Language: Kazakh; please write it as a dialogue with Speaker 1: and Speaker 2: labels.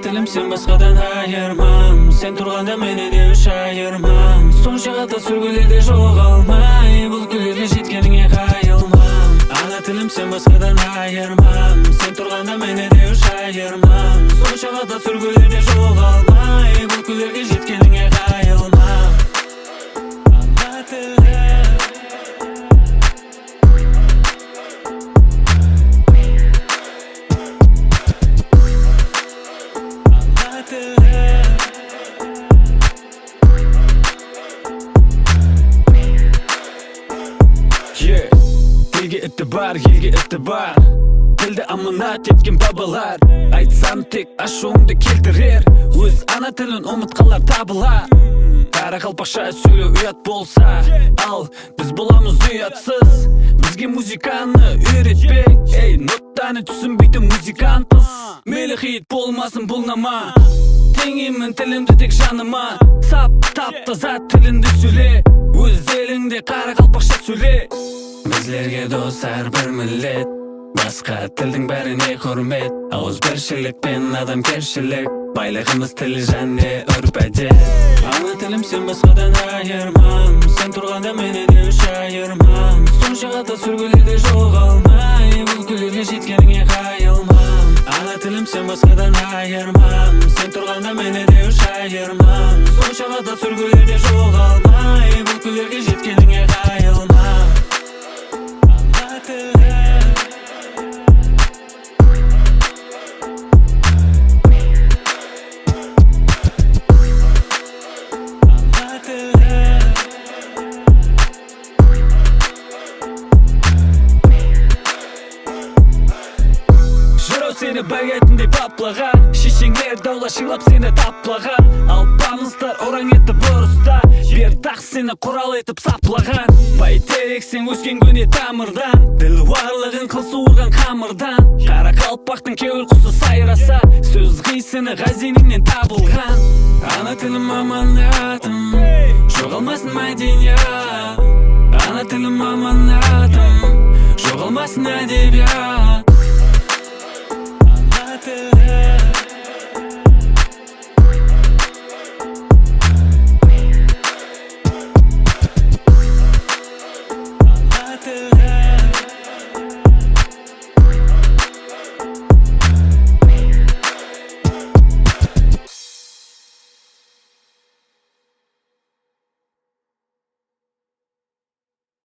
Speaker 1: tilim sen başkadan ayırmam. Sen turganda meni de üç ayırmam. Son şagada sürgülerde жоғалмай Бұл күлерге жеткеніңе қайылмам. Ана tilim sen başkadan ayırmam. Sen turganda meni de üç ayırmam. Son şagada sürgülerde жоғалмай Бұл күлерге жеткеніңе қайылмam. Ана tilim Dilge itibar, елге itibar Тілді аманат еткен бабалар Айтсам тек ашуыңды келтірер Өз ана тілін ұмытқанлар табылар Қарақалпақша сөйлеу ұят болса Ал біз боламыз ұятсыз Бізге музыканы үйретпек Ей, ноттаны түсінбейтін музыкантпыз Мейлі хит болмасын бұл нама Теңеймін тілімді тек жаныма Сап, таза тілінді сөйле Өз еліңде қарақалпақша сөйле Bizlerge dostlar bir millet Başka tilдің bәріне құрмет Ауызбіршілік пен адамгершілік Байлығымыз тіл және үрпәде Ана тілім сен басқадан айырмам Сен тұрғанда мені де үш айырмам Son шағата сүргілерде жоғалмай Бұл күлерге жеткеніңе қайылмам. Ана тілім сен басқадан айырмам Сен тұрғанда мені де үш айырмам Son шағата сүргілерде жоғалмай Бұл күлерге жеткеніңе қайылмам. Seni bagetіндей паплаған Шешеңдер даулашылап сені таплаған Алпамыздар oraң етіп бұрыста Бер тақ сені құрал етіп саплаған Бәйтерек сен өскен көне тамырдан Ділуарлығын қыл суырған қамырдан Қарақалпақтың кеуіл құсы сайраса Сөз ғисіні ғазиніңнен табылған. Ана тілім аманатым Жоғалмасын мәдениет. Ана тілім аманатым Жоғалмасын әдебиет.